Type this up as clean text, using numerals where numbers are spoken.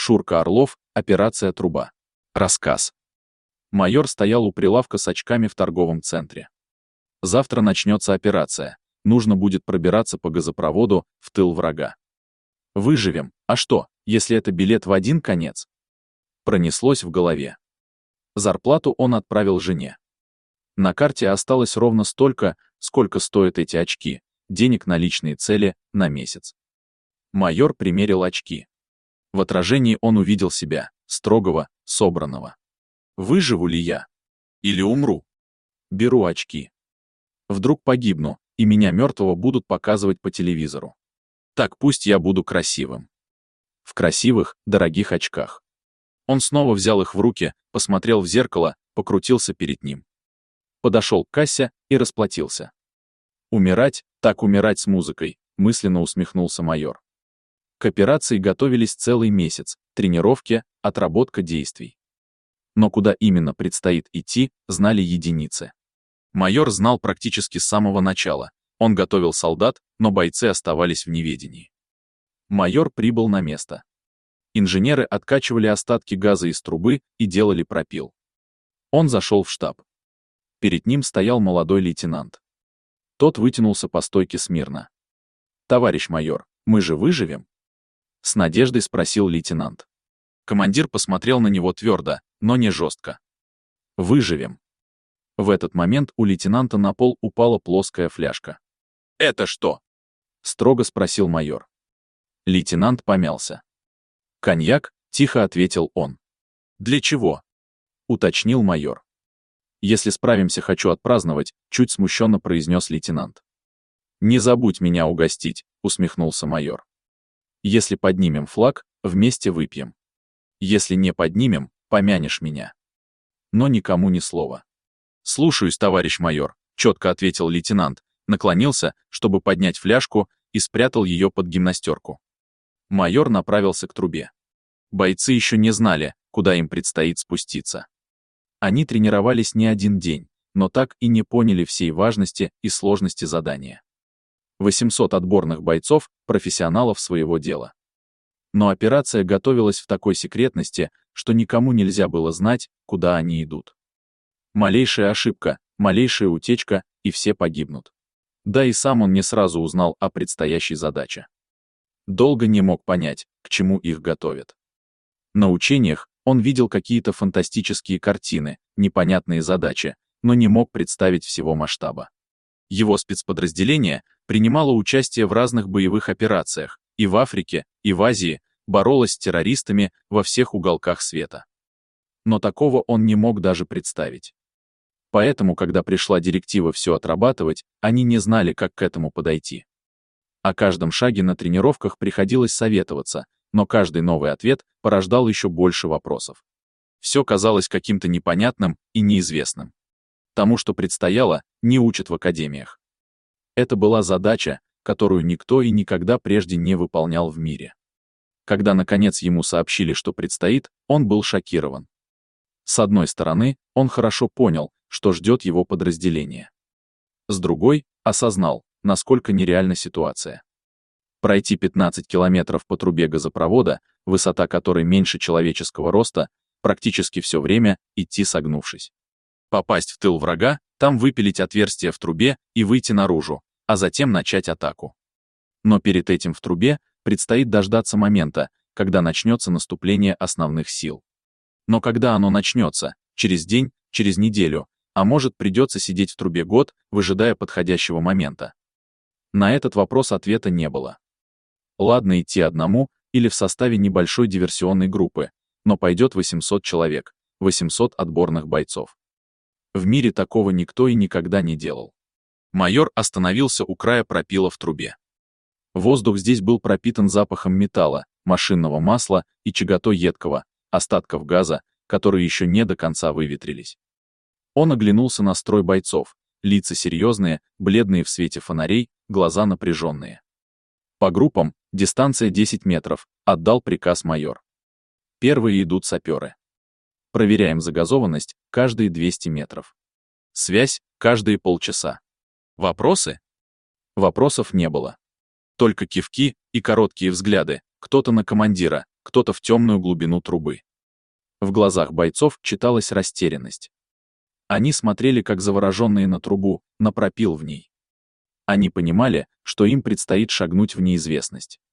Шурка Орлов, операция «Труба». Рассказ. Майор стоял у прилавка с очками в торговом центре. Завтра начнется операция. Нужно будет пробираться по газопроводу в тыл врага. Выживем. А что, если это билет в один конец? Пронеслось в голове. Зарплату он отправил жене. На карте осталось ровно столько, сколько стоят эти очки, денег на личные цели на месяц. Майор примерил очки. В отражении он увидел себя, строгого, собранного. Выживу ли я? Или умру? Беру очки. Вдруг погибну, и меня мертвого будут показывать по телевизору. Так пусть я буду красивым. В красивых, дорогих очках. Он снова взял их в руки, посмотрел в зеркало, покрутился перед ним. Подошел к кассе и расплатился. Умирать, так умирать с музыкой, мысленно усмехнулся майор. К операции готовились целый месяц, тренировки, отработка действий. Но куда именно предстоит идти, знали единицы. Майор знал практически с самого начала. Он готовил солдат, но бойцы оставались в неведении. Майор прибыл на место. Инженеры откачивали остатки газа из трубы и делали пропил. Он зашел в штаб. Перед ним стоял молодой лейтенант. Тот вытянулся по стойке смирно. «Товарищ майор, мы же выживем?» С надеждой спросил лейтенант. Командир посмотрел на него твердо, но не жестко. «Выживем». В этот момент у лейтенанта на пол упала плоская фляжка. «Это что?» — строго спросил майор. Лейтенант помялся. «Коньяк», — тихо ответил он. «Для чего?» — уточнил майор. «Если справимся, хочу отпраздновать», — чуть смущенно произнес лейтенант. «Не забудь меня угостить», — усмехнулся майор. «Если поднимем флаг, вместе выпьем. Если не поднимем, помянешь меня». Но никому ни слова. «Слушаюсь, товарищ майор», — четко ответил лейтенант, наклонился, чтобы поднять фляжку, и спрятал ее под гимнастерку. Майор направился к трубе. Бойцы еще не знали, куда им предстоит спуститься. Они тренировались не один день, но так и не поняли всей важности и сложности задания. 800 отборных бойцов, профессионалов своего дела. Но операция готовилась в такой секретности, что никому нельзя было знать, куда они идут. Малейшая ошибка, малейшая утечка, и все погибнут. Да и сам он не сразу узнал о предстоящей задаче. Долго не мог понять, к чему их готовят. На учениях он видел какие-то фантастические картины, непонятные задачи, но не мог представить всего масштаба. Его спецподразделение принимало участие в разных боевых операциях, и в Африке, и в Азии, боролось с террористами во всех уголках света. Но такого он не мог даже представить. Поэтому, когда пришла директива все отрабатывать, они не знали, как к этому подойти. О каждом шаге на тренировках приходилось советоваться, но каждый новый ответ порождал еще больше вопросов. Все казалось каким-то непонятным и неизвестным. Тому, что предстояло, не учат в академиях. Это была задача, которую никто и никогда прежде не выполнял в мире. Когда, наконец, ему сообщили, что предстоит, он был шокирован. С одной стороны, он хорошо понял, что ждет его подразделение. С другой, осознал, насколько нереальна ситуация. Пройти 15 километров по трубе газопровода, высота которой меньше человеческого роста, практически все время идти согнувшись. Попасть в тыл врага, там выпилить отверстие в трубе и выйти наружу, а затем начать атаку. Но перед этим в трубе предстоит дождаться момента, когда начнется наступление основных сил. Но когда оно начнется, через день, через неделю, а может придется сидеть в трубе год, выжидая подходящего момента. На этот вопрос ответа не было. Ладно идти одному или в составе небольшой диверсионной группы, но пойдет 800 человек, 800 отборных бойцов. В мире такого никто и никогда не делал. Майор остановился у края пропила в трубе. Воздух здесь был пропитан запахом металла, машинного масла и чего-то едкого, остатков газа, которые еще не до конца выветрились. Он оглянулся на строй бойцов, лица серьезные, бледные в свете фонарей, глаза напряженные. По группам, дистанция 10 метров, отдал приказ майор. Первые идут саперы. Проверяем загазованность каждые 200 метров. Связь каждые полчаса. Вопросы? Вопросов не было. Только кивки и короткие взгляды, кто-то на командира, кто-то в темную глубину трубы. В глазах бойцов читалась растерянность. Они смотрели, как завороженные на трубу, на пропил в ней. Они понимали, что им предстоит шагнуть в неизвестность.